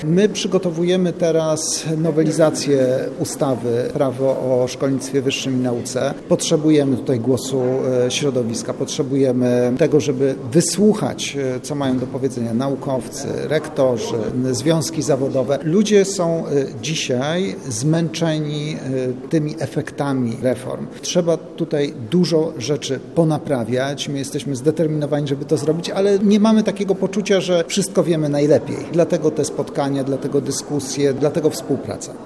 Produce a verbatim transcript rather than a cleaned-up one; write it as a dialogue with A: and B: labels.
A: My przygotowujemy teraz nowelizację ustawy Prawo o szkolnictwie wyższym i nauce. Potrzebujemy tutaj głosu środowiska, potrzebujemy tego, żeby wysłuchać, co mają do powiedzenia naukowcy, rektorzy, związki zawodowe. Ludzie są dzisiaj zmęczeni tymi efektami reform. Trzeba tutaj dużo rzeczy ponaprawiać. My jesteśmy zdeterminowani, żeby to zrobić, ale nie mamy takiego poczucia, że wszystko wiemy najlepiej. Dlatego te spotkania, dlatego dyskusje, dlatego współpraca.